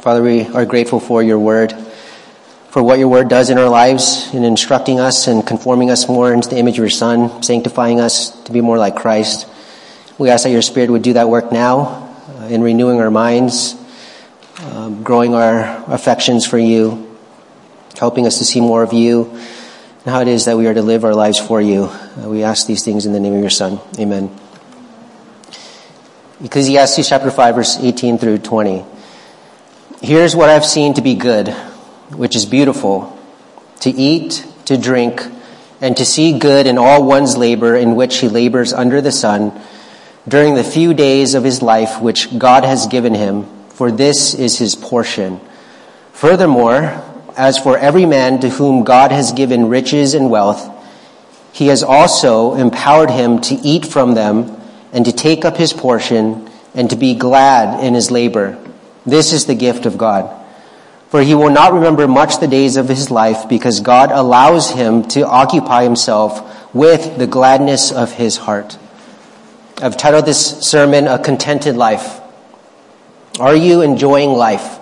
Father, we are grateful for your word, for what your word does in our lives in instructing us and conforming us more into the image of your Son, sanctifying us to be more like Christ. We ask that your Spirit would do that work now in renewing our minds, growing our affections for you, helping us to see more of you and how it is that we are to live our lives for you. We ask these things in the name of your Son. Amen. Ecclesiastes chapter 5, verse 18 through 20. Here's what I've seen to be good, which is beautiful, to eat, to drink, and to see good in all one's labor in which he labors under the sun during the few days of his life which God has given him, for this is his portion. Furthermore, as for every man to whom God has given riches and wealth, he has also empowered him to eat from them and to take up his portion and to be glad in his labor. This is the gift of God. For he will not remember much the days of his life, because God allows him to occupy himself with the gladness of his heart. I've titled this sermon, A Contented Life. Are you enjoying life?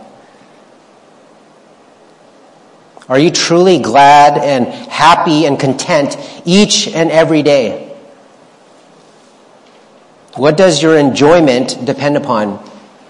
Are you truly glad and happy and content each and every day? What does your enjoyment depend upon?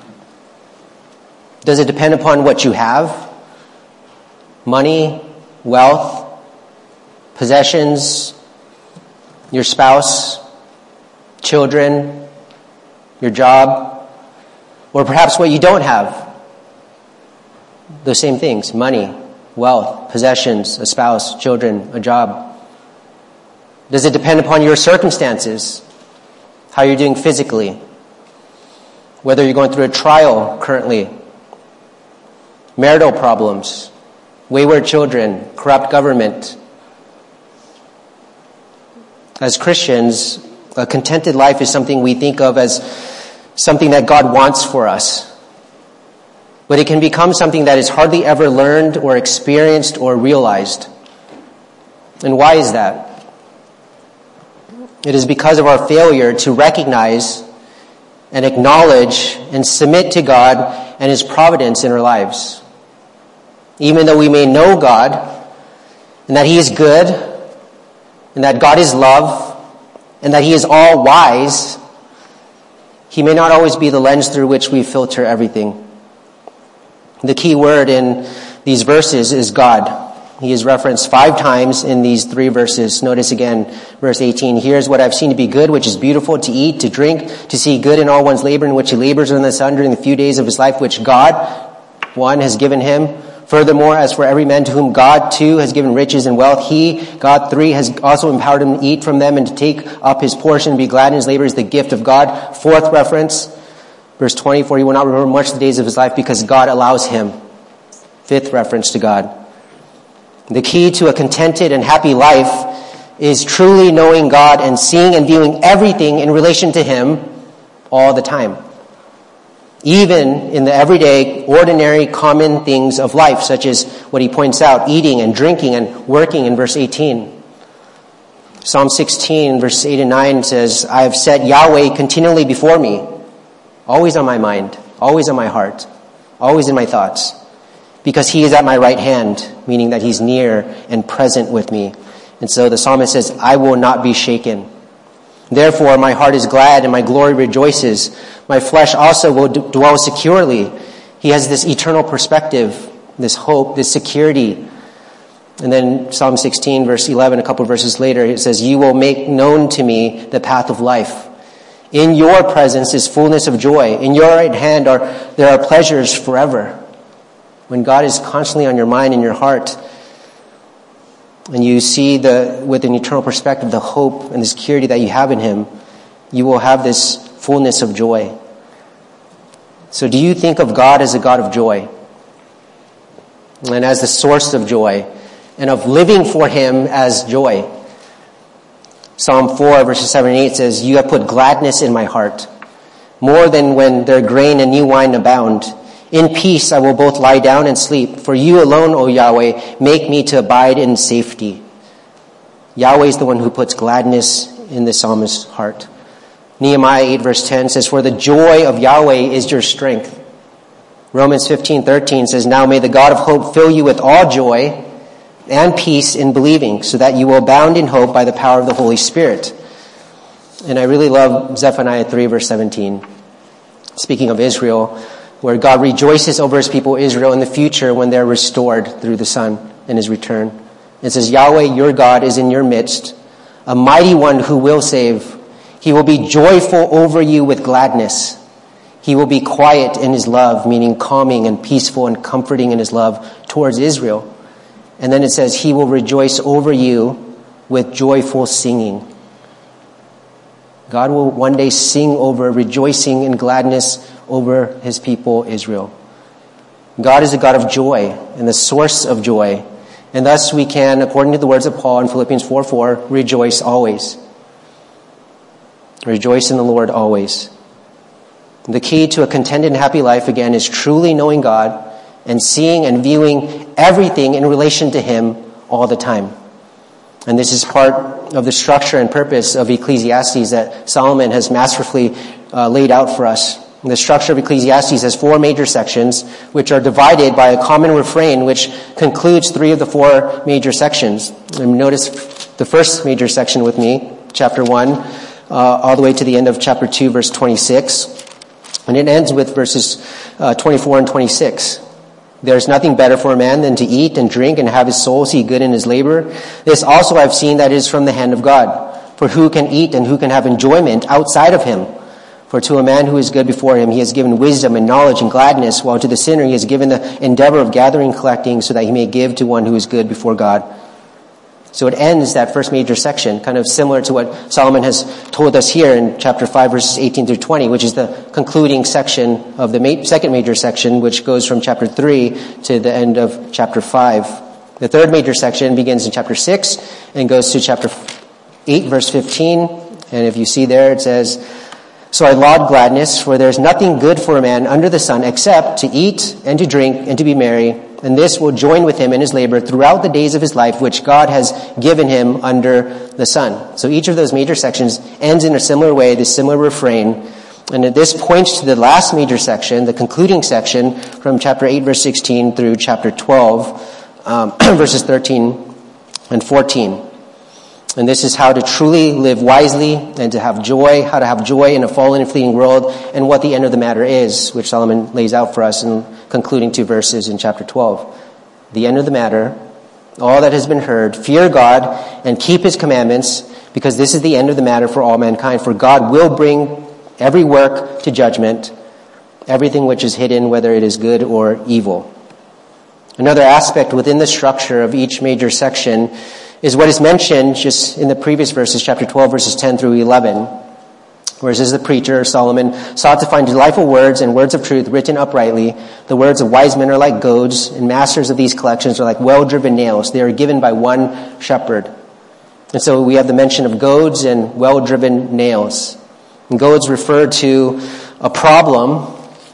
Does it depend upon what you have? Money, wealth, possessions, your spouse, children, your job, or perhaps what you don't have? Those same things: money, wealth, possessions, a spouse, children, a job. Does it depend upon your circumstances? How you're doing physically? Whether you're going through a trial currently, marital problems, wayward children, corrupt government. As Christians, a contented life is something we think of as something that God wants for us. But it can become something that is hardly ever learned or experienced or realized. And why is that? It is because of our failure to recognize and acknowledge and submit to God and his providence in our lives. Even though we may know God, and that he is good, and that God is love, and that he is all wise, he may not always be the lens through which we filter everything. The key word in these verses is God. He is referenced 5 times in these 3 verses. Notice again, verse 18. Here's what I've seen to be good, which is beautiful, to eat, to drink, to see good in all one's labor in which he labors under the sun during the few days of his life, which God, 1, has given him. Furthermore, as for every man to whom God, 2, has given riches and wealth, he, God, 3, has also empowered him to eat from them and to take up his portion and be glad in his labor, is the gift of God. 4th reference, verse 24, he will not remember much the days of his life because God allows him. 5th reference to God. The key to a contented and happy life is truly knowing God and seeing and viewing everything in relation to him all the time. Even in the everyday, ordinary, common things of life, such as what he points out, eating and drinking and working in verse 18. Psalm 16, verse 8 and 9 says, I have set Yahweh continually before me, always on my mind, always on my heart, always in my thoughts, because he is at my right hand, meaning that he's near and present with me. And so the psalmist says, I will not be shaken. Therefore, my heart is glad and my glory rejoices. My flesh also will dwell securely. He has this eternal perspective, this hope, this security. And then Psalm 16, verse 11, a couple of verses later, it says, you will make known to me the path of life. In your presence is fullness of joy. In your right hand there are pleasures forever. When God is constantly on your mind and your heart, and you see with an eternal perspective the hope and the security that you have in him, you will have this fullness of joy. So do you think of God as a God of joy and as the source of joy and of living for him as joy? Psalm 4 verses 7 and 8 says, you have put gladness in my heart, more than when their grain and new wine abound. In peace I will both lie down and sleep. For you alone, O Yahweh, make me to abide in safety. Yahweh is the one who puts gladness in the psalmist's heart. Nehemiah 8 verse 10 says, for the joy of Yahweh is your strength. Romans 15:13 says, "Now may the God of hope fill you with all joy and peace in believing, so that you will abound in hope by the power of the Holy Spirit." And I really love Zephaniah 3 verse 17. Speaking of Israel, where God rejoices over his people Israel in the future when they're restored through the Son in his return. It says, "Yahweh your God is in your midst, a mighty one who will save. He will be joyful over you with gladness. He will be quiet in his love," meaning calming and peaceful and comforting in his love towards Israel. And then it says, "He will rejoice over you with joyful singing." God will one day sing over, rejoicing in gladness over his people Israel. God is a God of joy and the source of joy. And thus we can, according to the words of Paul in Philippians 4:4, rejoice always. Rejoice in the Lord always. The key to a contented and happy life, again, is truly knowing God and seeing and viewing everything in relation to him all the time. And this is part of the structure and purpose of Ecclesiastes that Solomon has masterfully laid out for us. The structure of Ecclesiastes has 4 major sections, which are divided by a common refrain, which concludes 3 of the 4 major sections. And notice the first major section with me, chapter 1, all the way to the end of chapter 2, verse 26. And it ends with verses 24 and 26. "There is nothing better for a man than to eat and drink and have his soul see good in his labor. This also I've seen that is from the hand of God. For who can eat and who can have enjoyment outside of him? For to a man who is good before him, he has given wisdom and knowledge and gladness, while to the sinner he has given the endeavor of gathering and collecting, so that he may give to one who is good before God." So it ends that first major section, kind of similar to what Solomon has told us here in chapter 5, verses 18 through 20, which is the concluding section of the second major section, which goes from chapter 3 to the end of chapter 5. The third major section begins in chapter 6 and goes to chapter 8, verse 15. And if you see there, it says, "So I laud gladness, for there is nothing good for a man under the sun except to eat and to drink and to be merry, and this will join with him in his labor throughout the days of his life, which God has given him under the sun." So each of those major sections ends in a similar way, this similar refrain. And this points to the last major section, the concluding section from chapter 8, verse 16 through chapter 12, verses 13 and 14. And this is how to truly live wisely and to have joy, how to have joy in a fallen and fleeting world, and what the end of the matter is, which Solomon lays out for us in concluding 2 verses in chapter 12. The end of the matter, all that has been heard, fear God and keep his commandments, because this is the end of the matter for all mankind. For God will bring every work to judgment, everything which is hidden, whether it is good or evil. Another aspect within the structure of each major section is what is mentioned just in the previous verses, chapter 12, verses 10 through 11. Whereas as the preacher, Solomon, sought to find delightful words and words of truth written uprightly. The words of wise men are like goads, and masters of these collections are like well-driven nails. They are given by one shepherd. And so we have the mention of goads and well-driven nails. And goads refer to a problem,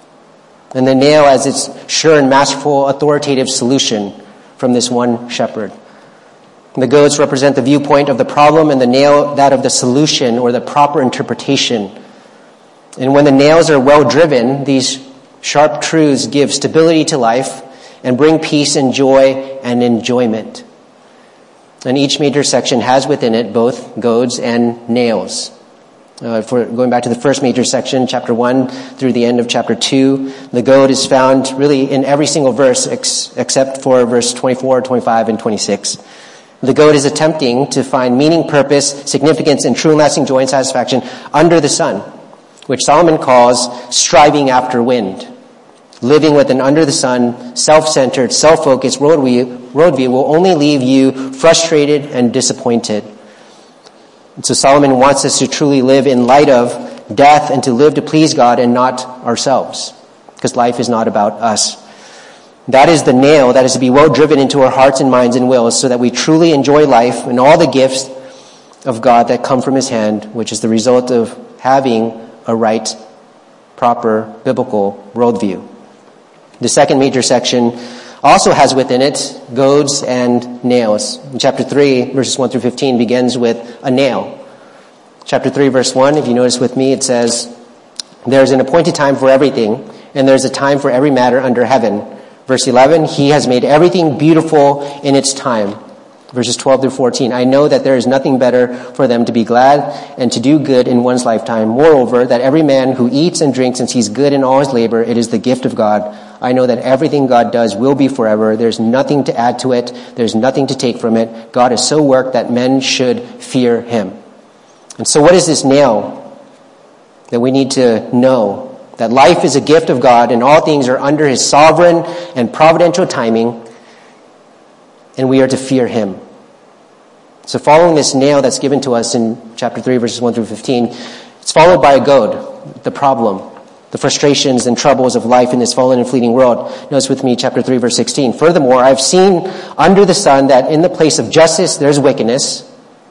and the nail as its sure and masterful authoritative solution from this one shepherd. The goads represent the viewpoint of the problem, and the nail that of the solution or the proper interpretation. And when the nails are well driven, these sharp truths give stability to life and bring peace and joy and enjoyment. And each major section has within it both goads and nails. For going back to the first major section, chapter 1 through the end of chapter 2, the goad is found really in every single verse except for verse 24, 25, and 26. The goad is attempting to find meaning, purpose, significance, and true and lasting joy and satisfaction under the sun, which Solomon calls striving after wind. Living with an under-the-sun, self-centered, self-focused worldview will only leave you frustrated and disappointed. And so Solomon wants us to truly live in light of death and to live to please God and not ourselves, because life is not about us. That is the nail that is to be well driven into our hearts and minds and wills, so that we truly enjoy life and all the gifts of God that come from his hand, which is the result of having a right, proper, biblical worldview. The second major section also has within it goads and nails. In chapter 3, verses 1 through 15 begins with a nail. Chapter 3, verse 1, if you notice with me, it says, "There is an appointed time for everything, and there's a time for every matter under heaven. Verse 11, he has made everything beautiful in its time. Verses 12 through 14, I know that there is nothing better for them to be glad and to do good in one's lifetime. Moreover, that every man who eats and drinks and sees good in all his labor, it is the gift of God. I know that everything God does will be forever. There's nothing to add to it. There's nothing to take from it. God is so worked that men should fear him. And so what is this nail that we need to know? That life is a gift of God and all things are under his sovereign and providential timing, and we are to fear him. So following this nail that's given to us in chapter 3, verses 1 through 15, it's followed by a goad, the problem, the frustrations and troubles of life in this fallen and fleeting world. Notice with me chapter 3, verse 16. Furthermore, I've seen under the sun that in the place of justice there's wickedness,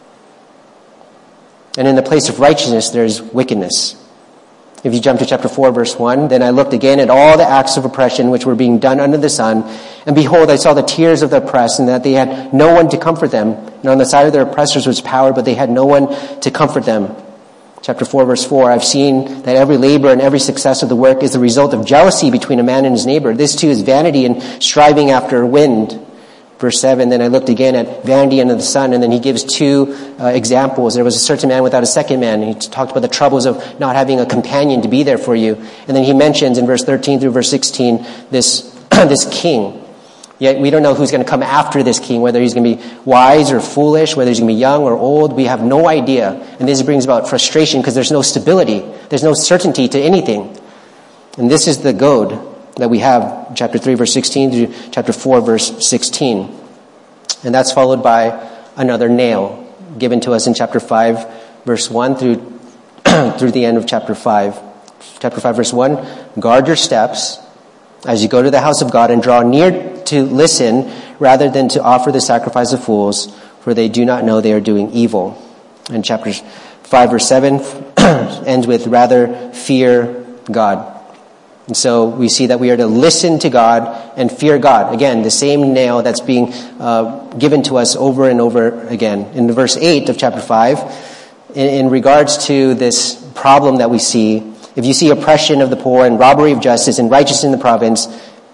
and in the place of righteousness there's wickedness. If you jump to chapter 4, verse 1, then I looked again at all the acts of oppression which were being done under the sun, and behold, I saw the tears of the oppressed, and that they had no one to comfort them. And on the side of their oppressors was power, but they had no one to comfort them. Chapter 4, verse 4, I've seen that every labor and every success of the work is the result of jealousy between a man and his neighbor. This too is vanity and striving after wind. Verse 7, then I looked again at vanity under the sun, and then he gives two examples. There was a certain man without a second man. He talked about the troubles of not having a companion to be there for you. And then he mentions in verse 13 through verse 16 this king. Yet we don't know who's going to come after this king, whether he's going to be wise or foolish, whether he's going to be young or old. We have no idea. And this brings about frustration because there's no stability. There's no certainty to anything. And this is the goad that we have, chapter 3, verse 16 through chapter 4, verse 16. And that's followed by another nail given to us in chapter 5, verse 1 through the end of chapter 5. Chapter 5, verse 1, guard your steps as you go to the house of God and draw near to listen rather than to offer the sacrifice of fools, for they do not know they are doing evil. And chapter 5, verse 7 ends with rather fear God. And so we see that we are to listen to God and fear God. Again, the same nail that's being given to us over and over again. In verse 8 of chapter 5, in regards to this problem that we see, if you see oppression of the poor and robbery of justice and righteousness in the province,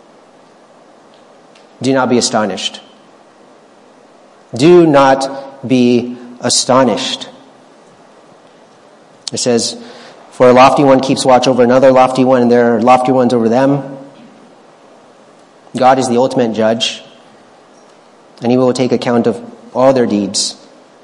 do not be astonished. Do not be astonished. It says, for a lofty one keeps watch over another lofty one, and there are lofty ones over them. God is the ultimate judge, and he will take account of all their deeds.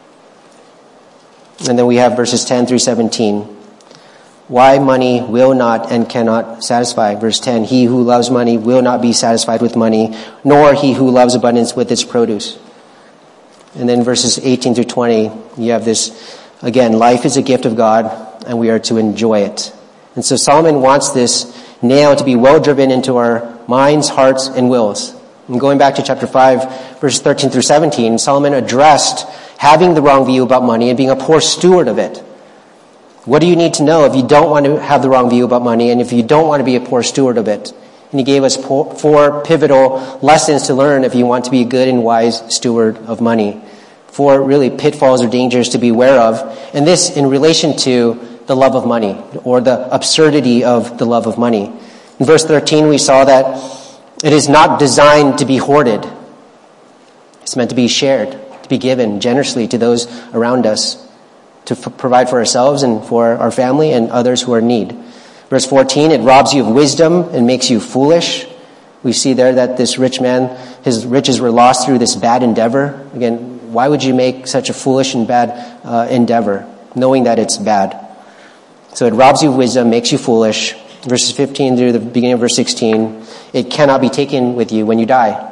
And then we have verses 10 through 17. Why money will not and cannot satisfy. Verse 10, he who loves money will not be satisfied with money, nor he who loves abundance with its produce. And then verses 18 through 20, you have this, again, life is a gift of God, and we are to enjoy it. And so Solomon wants this nail to be well driven into our minds, hearts, and wills. And going back to chapter 5, verses 13 through 17, Solomon addressed having the wrong view about money and being a poor steward of it. What do you need to know if you don't want to have the wrong view about money and if you don't want to be a poor steward of it? And he gave us four pivotal lessons to learn if you want to be a good and wise steward of money. 4 really pitfalls or dangers to be aware of. And this in relation to the love of money or the absurdity of the love of money. In verse 13, we saw that it is not designed to be hoarded. It's meant to be shared, to be given generously to those around us, to provide for ourselves and for our family and others who are in need. Verse 14, it robs you of wisdom and makes you foolish. We see there that this rich man, his riches were lost through this bad endeavor. Again, why would you make such a foolish and bad endeavor, knowing that it's bad? So it robs you of wisdom, makes you foolish. Verses 15 through the beginning of verse 16, it cannot be taken with you when you die.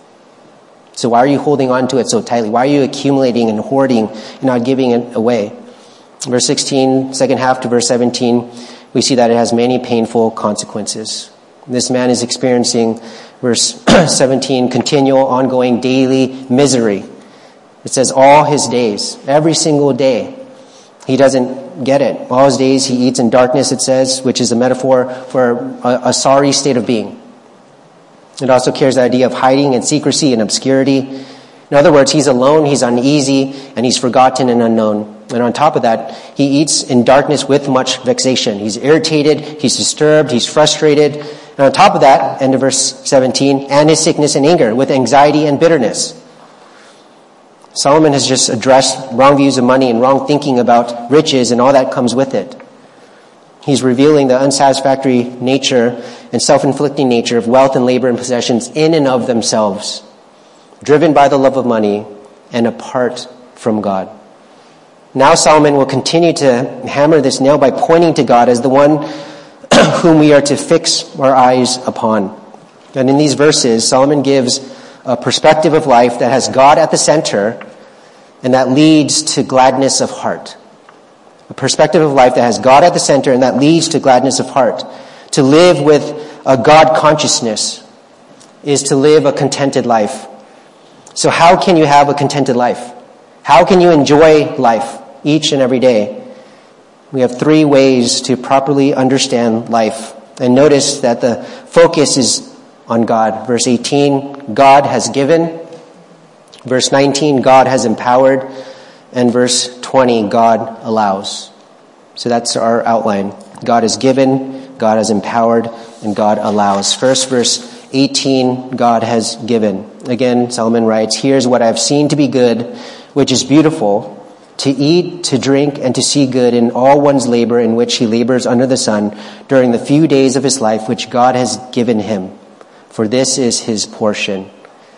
So why are you holding on to it so tightly? Why are you accumulating and hoarding and not giving it away? Verse 16, second half to verse 17, we see that it has many painful consequences. This man is experiencing, verse 17, continual, ongoing, daily misery. It says all his days, every single day. He doesn't get it. All his days he eats in darkness, it says, which is a metaphor for a sorry state of being. It also carries the idea of hiding and secrecy and obscurity. In other words, he's alone, he's uneasy, and he's forgotten and unknown. And on top of that, he eats in darkness with much vexation. He's irritated, he's disturbed, he's frustrated. And on top of that, end of verse 17, and his sickness and anger, with anxiety and bitterness. Solomon has just addressed wrong views of money and wrong thinking about riches and all that comes with it. He's revealing the unsatisfactory nature and self-inflicting nature of wealth and labor and possessions in and of themselves, driven by the love of money and apart from God. Now Solomon will continue to hammer this nail by pointing to God as the one whom we are to fix our eyes upon. And in these verses, Solomon gives a perspective of life that has God at the center and that leads to gladness of heart. A perspective of life that has God at the center and that leads to gladness of heart. To live with a God consciousness is to live a contented life. So how can you have a contented life? How can you enjoy life each and every day? We have 3 ways to properly understand life. And notice that the focus is on God. Verse 18, God has given. Verse 19, God has empowered. And verse 20, God allows. So that's our outline. God has given, God has empowered, and God allows. First, verse 18, God has given. Again, Solomon writes, here's what I've seen to be good, which is beautiful, to eat, to drink, and to see good in all one's labor in which he labors under the sun during the few days of his life which God has given him. For this is his portion.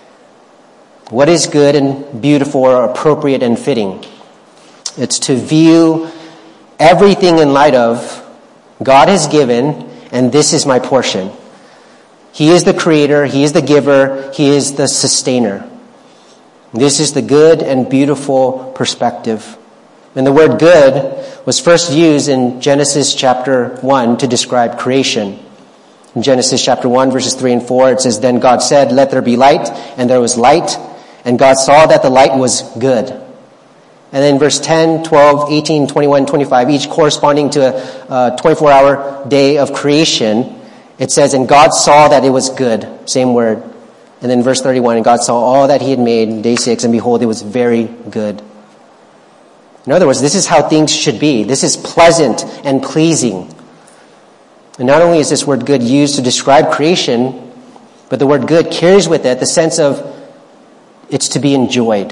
What is good and beautiful or appropriate and fitting? It's to view everything in light of God has given, and this is my portion. He is the creator, he is the giver, he is the sustainer. This is the good and beautiful perspective. And the word good was first used in Genesis chapter 1 to describe creation. In Genesis chapter 1, verses 3 and 4, it says, Then God said, Let there be light, and there was light, and God saw that the light was good. And then verse 10, 12, 18, 21, 25, each corresponding to a 24-hour day of creation, it says, And God saw that it was good. Same word. And then verse 31, And God saw all that he had made in day 6, and behold, it was very good. In other words, this is how things should be. This is pleasant and pleasing. And not only is this word good used to describe creation, but the word good carries with it the sense of it's to be enjoyed.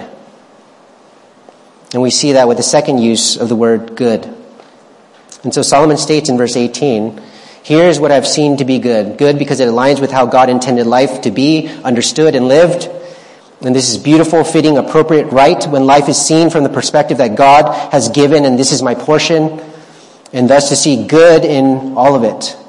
And we see that with the second use of the word good. And so Solomon states in verse 18, Here's what I've seen to be good. Good because it aligns with how God intended life to be, understood and lived. And this is beautiful, fitting, appropriate, right when life is seen from the perspective that God has given, and this is my portion, and thus to see good in all of it.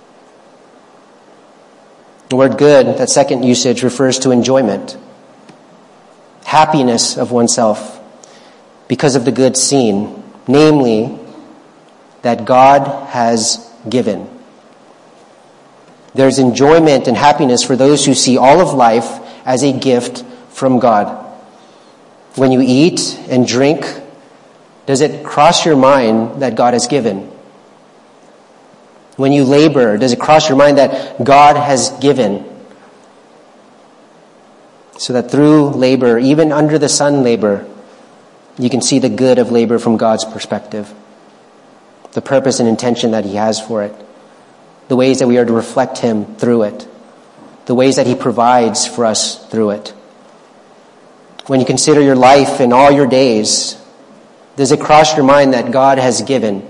The word good, that second usage, refers to enjoyment, happiness of oneself because of the good seen, namely that God has given. There's enjoyment and happiness for those who see all of life as a gift from God. When you eat and drink, does it cross your mind that God has given? When you labor, does it cross your mind that God has given? So that through labor, even under the sun labor, you can see the good of labor from God's perspective. The purpose and intention that he has for it. The ways that we are to reflect him through it. The ways that he provides for us through it. When you consider your life and all your days, does it cross your mind that God has given?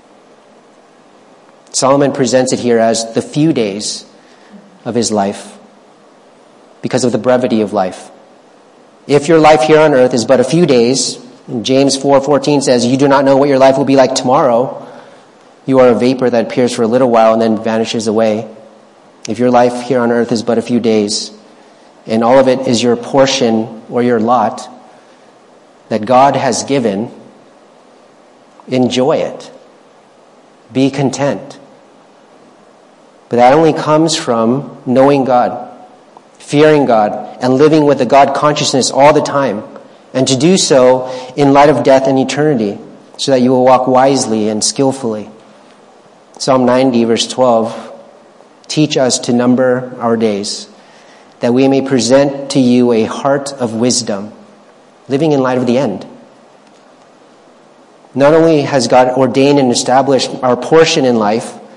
Solomon presents it here as the few days of his life because of the brevity of life. If your life here on earth is but a few days, James 4:14 says, You do not know what your life will be like tomorrow. You are a vapor that appears for a little while and then vanishes away. If your life here on earth is but a few days, and all of it is your portion or your lot that God has given, enjoy it. Be content. But that only comes from knowing God, fearing God, and living with a God consciousness all the time. And to do so in light of death and eternity, so that you will walk wisely and skillfully. Psalm 90, verse 12, Teach us to number our days, that we may present to you a heart of wisdom, living in light of the end. Not only has God ordained and established our portion in life,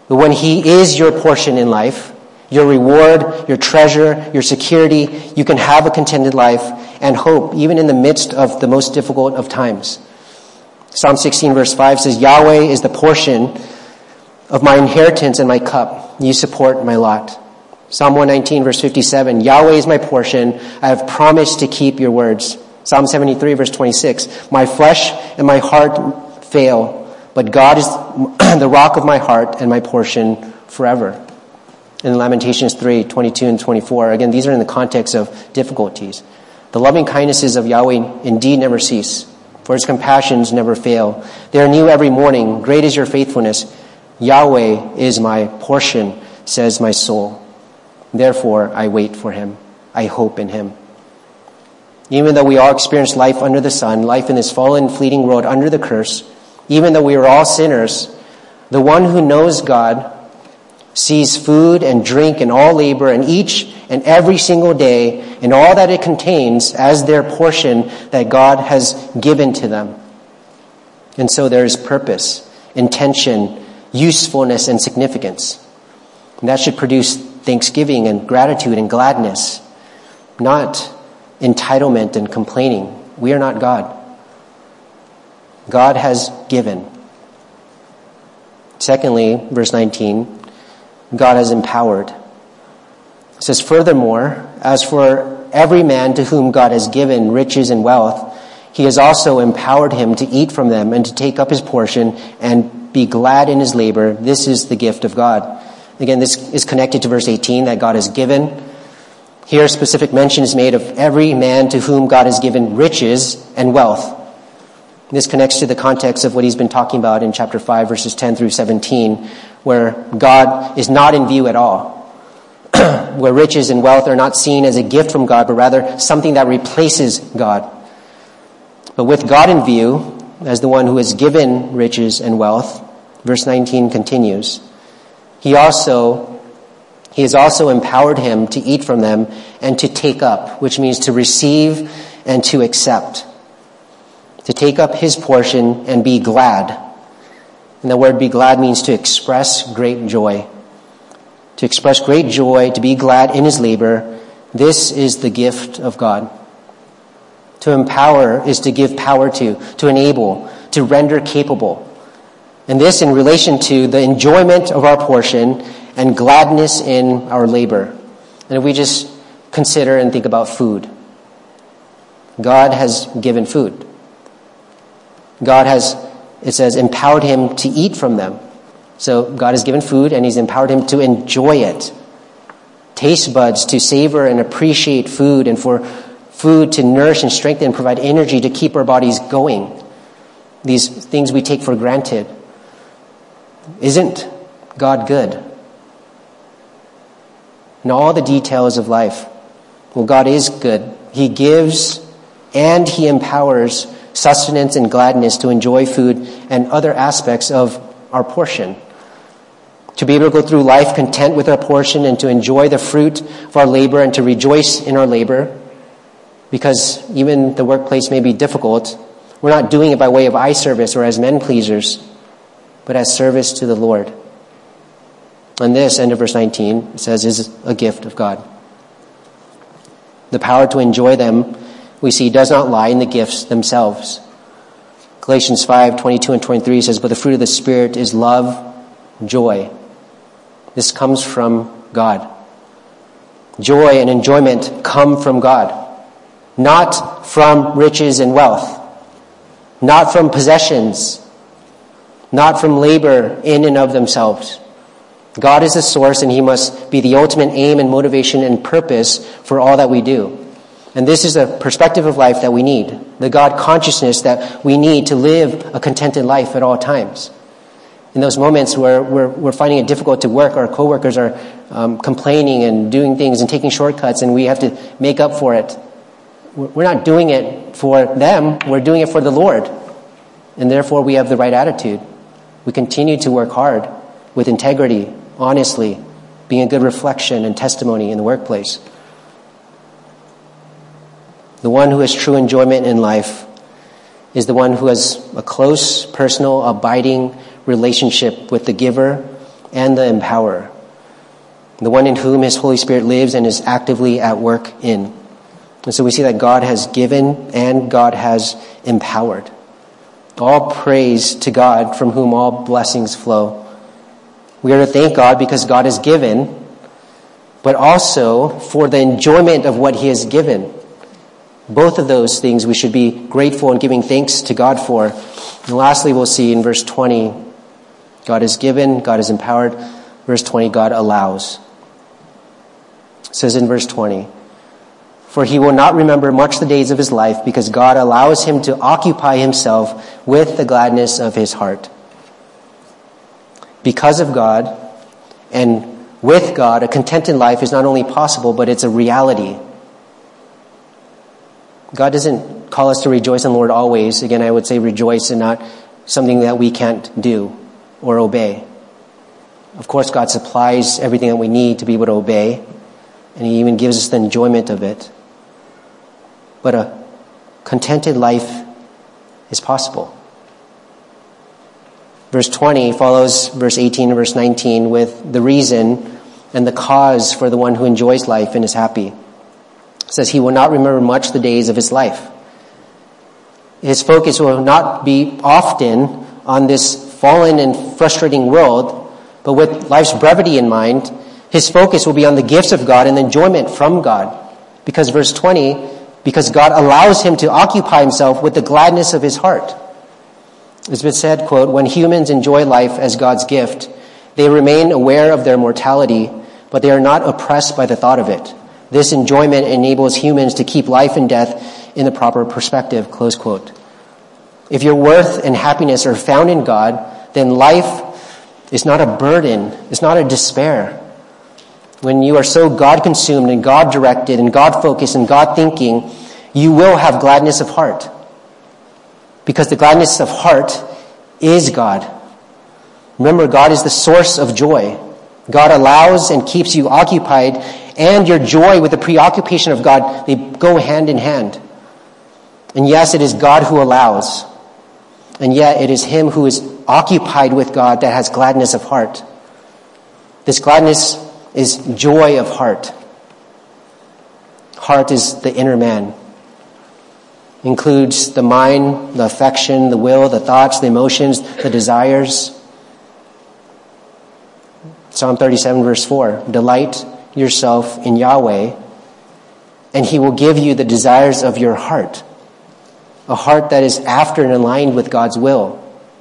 But when he is your portion in life, your reward, your treasure, your security, you can have a contented life and hope, even in the midst of the most difficult of times. Psalm 16 verse 5 says, Yahweh is the portion of my inheritance and my cup. You support my lot. Psalm 119 verse 57, Yahweh is my portion. I have promised to keep your words. Psalm 73 verse 26, my flesh and my heart fail, but God is the rock of my heart and my portion forever. In Lamentations 3, 22 and 24, again, these are in the context of difficulties. The loving kindnesses of Yahweh indeed never cease, for his compassions never fail. They are new every morning. Great is your faithfulness. Yahweh is my portion, says my soul. Therefore, I wait for him. I hope in him. Even though we all experience life under the sun, life in this fallen, fleeting world under the curse, even though we are all sinners, the one who knows God sees food and drink and all labor and each and every single day and all that it contains as their portion that God has given to them. And so there is purpose, intention, usefulness, and significance. And that should produce thanksgiving and gratitude and gladness, not entitlement and complaining. We are not God. God has given. Secondly, verse 19, God has empowered. It says, furthermore, as for every man to whom God has given riches and wealth, he has also empowered him to eat from them and to take up his portion and be glad in his labor. This is the gift of God. Again, this is connected to verse 18 that God has given. Here, specific mention is made of every man to whom God has given riches and wealth. This connects to the context of what he's been talking about in chapter 5, verses 10 through 17, where God is not in view at all, where riches and wealth are not seen as a gift from God, but rather something that replaces God. But with God in view, as the one who has given riches and wealth, verse 19 continues, He has also empowered him to eat from them and to take up, which means to receive and to accept. To take up his portion and be glad. And the word be glad means to express great joy. To express great joy, to be glad in his labor. This is the gift of God. To empower is to give power to enable, to render capable. And this in relation to the enjoyment of our portion and gladness in our labor. And if we just consider and think about food, God has given food. God has, it says, empowered him to eat from them. So God has given food and he's empowered him to enjoy it. Taste buds to savor and appreciate food, and for food to nourish and strengthen and provide energy to keep our bodies going. These things we take for granted. Isn't God good? In all the details of life, well, God is good. He gives and he empowers sustenance and gladness to enjoy food and other aspects of our portion. To be able to go through life content with our portion and to enjoy the fruit of our labor and to rejoice in our labor. Because even the workplace may be difficult, we're not doing it by way of eye service or as men pleasers, but as service to the Lord. And this, end of verse 19, it says, is a gift of God. The power to enjoy them, we see, does not lie in the gifts themselves. Galatians 5, 22 and 23 says, but the fruit of the Spirit is love, joy. This comes from God. Joy and enjoyment come from God. Not from riches and wealth. Not from possessions. Not from labor in and of themselves. God is the source, and he must be the ultimate aim and motivation and purpose for all that we do. And this is a perspective of life that we need. The God consciousness that we need to live a contented life at all times. In those moments where we're finding it difficult to work, our coworkers are complaining and doing things and taking shortcuts, and we have to make up for it. We're not doing it for them. We're doing it for the Lord. And therefore we have the right attitude. We continue to work hard with integrity, honestly, being a good reflection and testimony in the workplace. The one who has true enjoyment in life is the one who has a close, personal, abiding relationship with the giver and the empower, the one in whom his Holy Spirit lives and is actively at work in. And so we see that God has given and God has empowered. All praise to God from whom all blessings flow. We are to thank God because God has given, but also for the enjoyment of what he has given. Both of those things we should be grateful and giving thanks to God for. And lastly, we'll see in verse 20, God has given, God has empowered. Verse 20, God allows. It says in verse 20, for he will not remember much the days of his life because God allows him to occupy himself with the gladness of his heart. Because of God and with God, a contented life is not only possible, but it's a reality. God doesn't call us to rejoice in the Lord always. Again, I would say rejoice and not something that we can't do or obey. Of course, God supplies everything that we need to be able to obey, and he even gives us the enjoyment of it. But a contented life is possible. Verse 20 follows verse 18 and verse 19 with the reason and the cause for the one who enjoys life and is happy. It says he will not remember much the days of his life. His focus will not be often on this fallen and frustrating world, but with life's brevity in mind, his focus will be on the gifts of God and the enjoyment from God. Because verse 20, because God allows him to occupy himself with the gladness of his heart. It's been said, quote, when humans enjoy life as God's gift, they remain aware of their mortality, but they are not oppressed by the thought of it. This enjoyment enables humans to keep life and death in the proper perspective, close quote. If your worth and happiness are found in God, then life is not a burden, it's not a despair. When you are so God-consumed and God-directed and God-focused and God-thinking, you will have gladness of heart. Because the gladness of heart is God. Remember, God is the source of joy. God allows and keeps you occupied, and your joy with the preoccupation of God, they go hand in hand. And yes, it is God who allows. And yet it is him who is occupied with God that has gladness of heart. This gladness is joy of heart. Heart is the inner man. Includes the mind, the affection, the will, the thoughts, the emotions, the desires. Psalm 37 verse 4, delight yourself in Yahweh, and he will give you the desires of your heart. A heart that is after and aligned with God's will.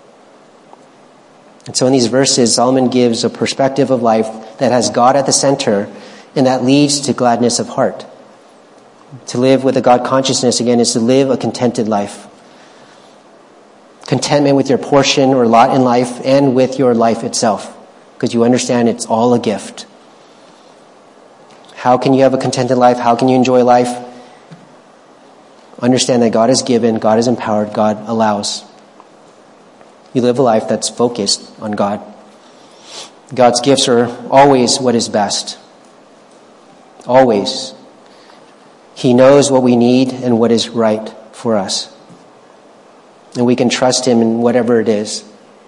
And so in these verses, Solomon gives a perspective of life that has God at the center, and that leads to gladness of heart. To live with a God consciousness, again, is to live a contented life. Contentment with your portion or lot in life and with your life itself. Because you understand it's all a gift. How can you have a contented life? How can you enjoy life? Understand that God has given, God has empowered, God allows. You live a life that's focused on God. God's gifts are always what is best. Always. He knows what we need and what is right for us. And we can trust him in whatever it is.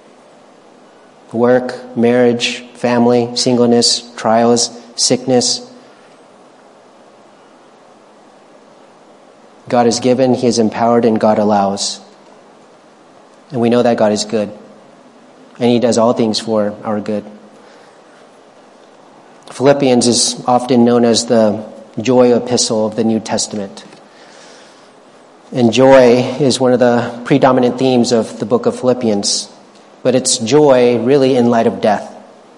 Work, marriage, family, singleness, trials, sickness. God has given, he has empowered, and God allows. And we know that God is good. And he does all things for our good. Philippians is often known as the joy epistle of the New Testament. And joy is one of the predominant themes of the book of Philippians. But it's joy really in light of death.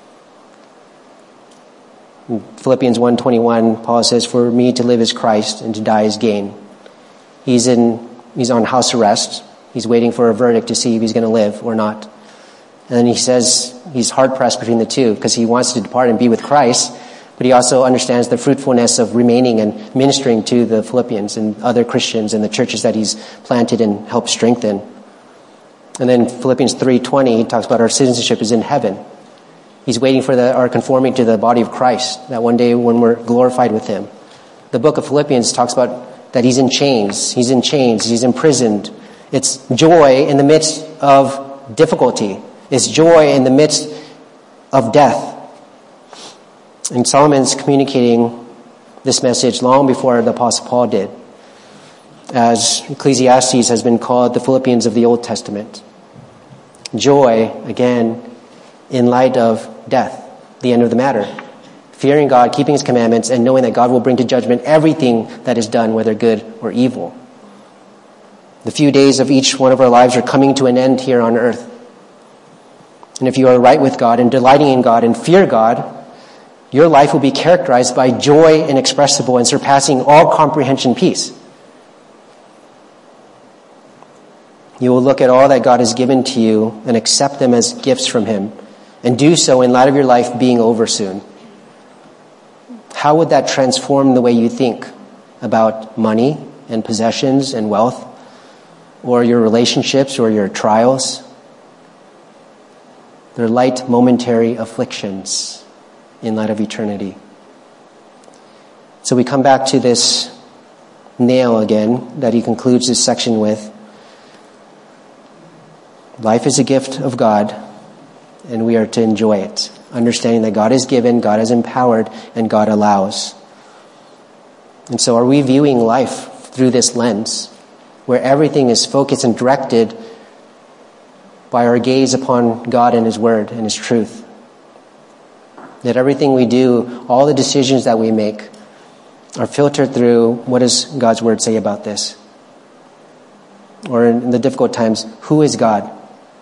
In Philippians 1:21, Paul says, for me to live is Christ and to die is gain. He's on house arrest. He's waiting for a verdict to see if he's going to live or not. And then he says he's hard-pressed between the two because he wants to depart and be with Christ, but he also understands the fruitfulness of remaining and ministering to the Philippians and other Christians and the churches that he's planted and helped strengthen. And then Philippians 3:20, he talks about our citizenship is in heaven. He's waiting for our conforming to the body of Christ, that one day when we're glorified with him. The book of Philippians talks about that he's in chains, he's imprisoned. It's joy in the midst of difficulty. It's joy in the midst of death. And Solomon's communicating this message long before the Apostle Paul did, as Ecclesiastes has been called the Philippians of the Old Testament. Joy, again, in light of death, the end of the matter. Fearing God, keeping His commandments, and knowing that God will bring to judgment everything that is done, whether good or evil. The few days of each one of our lives are coming to an end here on earth. And if you are right with God and delighting in God and fear God, your life will be characterized by joy inexpressible and surpassing all comprehension peace. You will look at all that God has given to you and accept them as gifts from Him, and do so in light of your life being over soon. How would that transform the way you think about money and possessions and wealth, or your relationships or your trials? They're light momentary afflictions in light of eternity. So we come back to this nail again that he concludes this section with. Life is a gift of God, and we are to enjoy it, understanding that God has given, God has empowered, and God allows. And so are we viewing life through this lens, where everything is focused and directed by our gaze upon God and His Word and His truth? That everything we do, all the decisions that we make, are filtered through what does God's Word say about this? Or in the difficult times, who is God?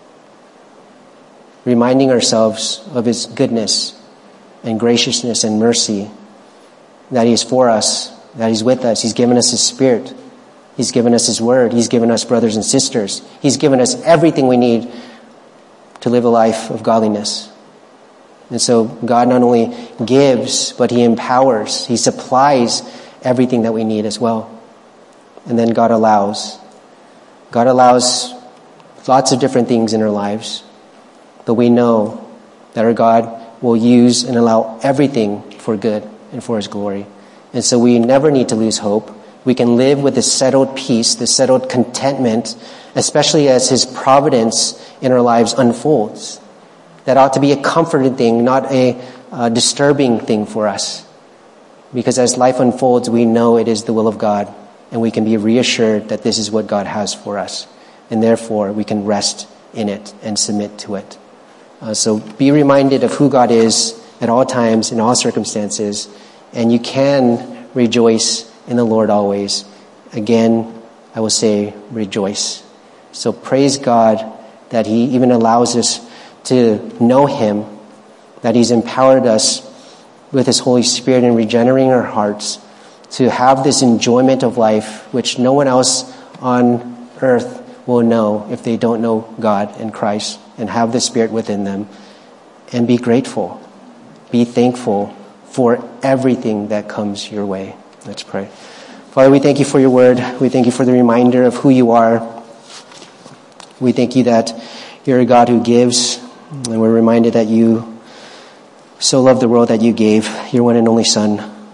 Reminding ourselves of His goodness and graciousness and mercy, that He is for us, that He's with us, He's given us His Spirit, He's given us His Word, He's given us brothers and sisters, He's given us everything we need to live a life of godliness. And so God not only gives, but He empowers, He supplies everything that we need as well. And then God allows. God allows lots of different things in our lives. But we know that our God will use and allow everything for good and for His glory. And so we never need to lose hope. We can live with this settled peace, this settled contentment, especially as His providence in our lives unfolds. That ought to be a comforting thing, not a disturbing thing for us. Because as life unfolds, we know it is the will of God, and we can be reassured that this is what God has for us. And therefore, we can rest in it and submit to it. So be reminded of who God is at all times, in all circumstances, and you can rejoice in the Lord always. Again, I will say rejoice. So praise God that He even allows us to know Him, that He's empowered us with His Holy Spirit in regenerating our hearts to have this enjoyment of life, which no one else on earth will know if they don't know God and Christ and have the Spirit within them. And be grateful. Be thankful for everything that comes your way. Let's pray. Father, we thank You for Your word. We thank You for the reminder of who You are. We thank You that You're a God who gives, and we're reminded that You so loved the world that You gave Your one and only Son,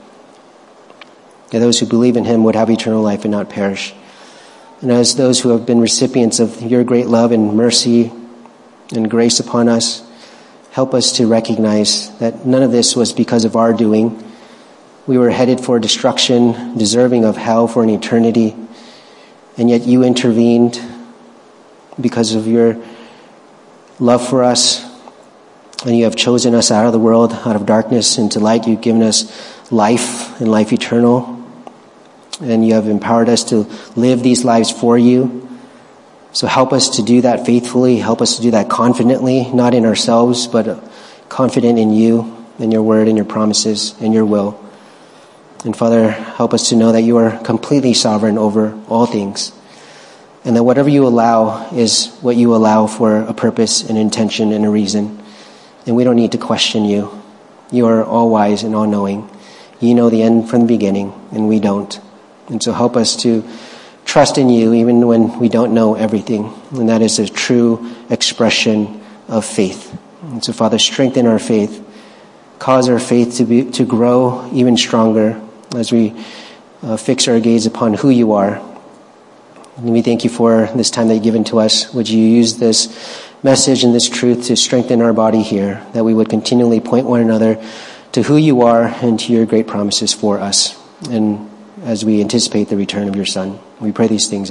that those who believe in Him would have eternal life and not perish. And as those who have been recipients of Your great love and mercy and grace upon us, help us to recognize that none of this was because of our doing. We were headed for destruction, deserving of hell for an eternity, and yet You intervened because of Your love for us, and You have chosen us out of the world, out of darkness into light. You've given us life and life eternal, and You have empowered us to live these lives for You. So help us to do that faithfully. Help us to do that confidently, not in ourselves, but confident in You, in Your word, and Your promises, and Your will. And Father, help us to know that You are completely sovereign over all things, and that whatever You allow is what You allow for a purpose, an intention, and a reason. And we don't need to question You. You are all wise and all knowing. You know the end from the beginning, and we don't. And so help us to trust in You even when we don't know everything. And that is a true expression of faith. And so Father, strengthen our faith. Cause our faith to grow even stronger as we fix our gaze upon who You are. And we thank You for this time that You've given to us. Would You use this message and this truth to strengthen our body here, that we would continually point one another to who you are and to your great promises for us. And as we anticipate the return of your Son, we pray these things